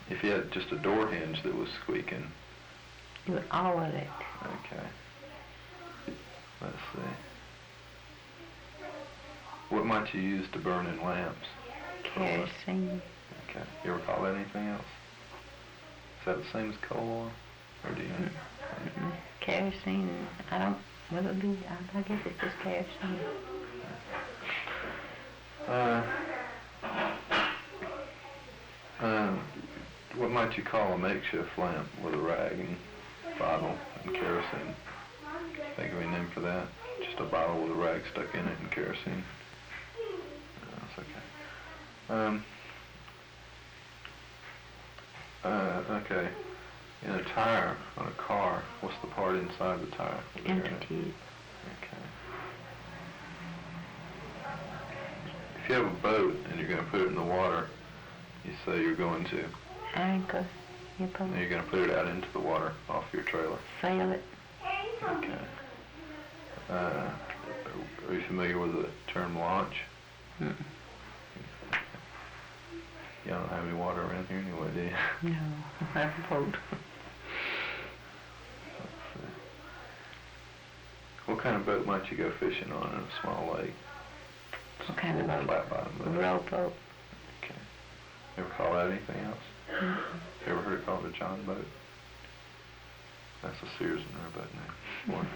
If you had just a door hinge that was squeaking. All of it. Okay. Let's see. What might you use to burn in lamps? Kerosene. Okay. You ever call that anything else? Is that the same as coal oil? Or do you know? Kerosene. I don't, what would it be? I guess it's just kerosene. What might you call a makeshift lamp with a rag and bottle and kerosene? Think of any name for that? Just a bottle with a rag stuck in it and kerosene. That's okay. Okay. In a tire on a car, what's the part inside the tire? Empty tube. Okay. If you have a boat and you're going to put it in the water, you say you're going to? Anchor. And you're going to put it out into the water off your trailer? Sail it. Okay. Are you familiar with the term launch? Mm-mm. You don't have any water around here anyway, do you? No, I have a boat. What kind of boat might you go fishing on in a small lake? What kind of boat? Flat bottom boat. Rowboat. Okay. You ever call that anything else? Mm-hmm. You ever heard it called a John boat? That's a Sears and Roebuck name. One.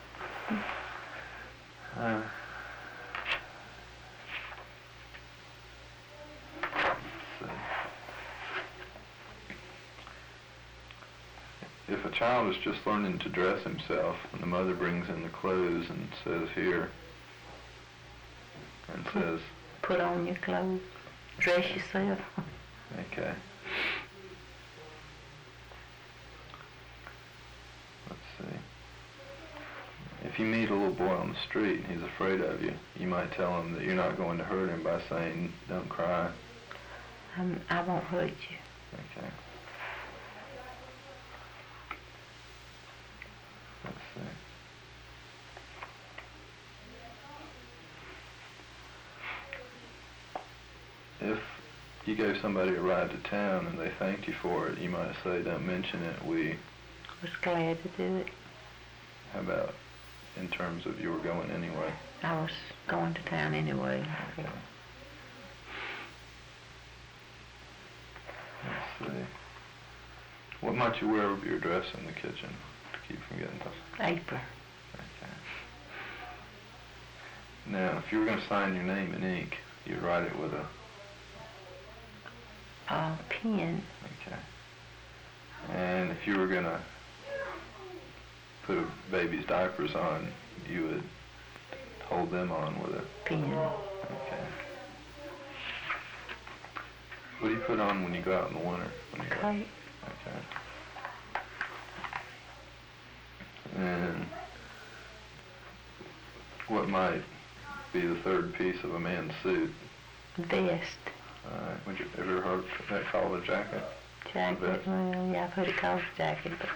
If a child is just learning to dress himself and the mother brings in the clothes and says, here, and says, put on your clothes, dress yourself. Okay. Let's see. If you meet a little boy on the street and he's afraid of you, you might tell him that you're not going to hurt him by saying, don't cry. I won't hurt you. Okay. Let's see. If you gave somebody a ride to town and they thanked you for it, you might say, don't mention it, we was glad to do it. How about in terms of you were going anyway? I was going to town anyway. Okay. Let's see. What might you wear over your dress in the kitchen to keep from getting dust? Apron. Okay. Now, if you were going to sign your name in ink, you'd write it with a pen. Okay. And if you were going to put a baby's diapers on, you would hold them on with a pen. Okay. What do you put on when you go out in the winter? Coat. Okay. And what might be the third piece of a man's suit? Vest. Would you ever heard that called a jacket? Jacket. Well, yeah, I've heard it called a jacket, but.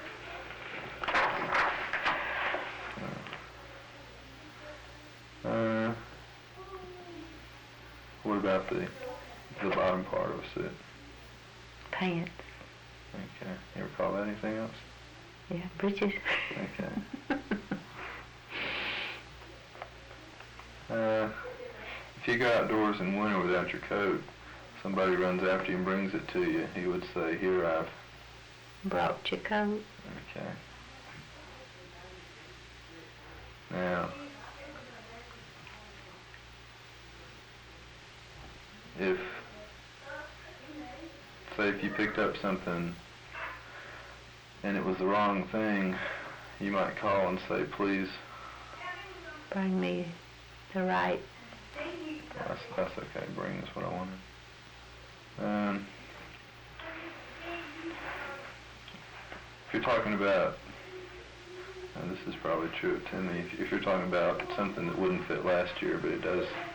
What about the bottom part of a suit? Pants. Okay. You ever call that anything else? Yeah, breeches. Okay. If you go outdoors in winter without your coat, somebody runs after you and brings it to you, he would say, here, I've brought your coat. Okay. Now, if you picked up something and it was the wrong thing, you might call and say, please bring me the right. That's okay. Bring is what I wanted. If you're talking about, and this is probably true of Timmy, if you're talking about something that wouldn't fit last year, but it does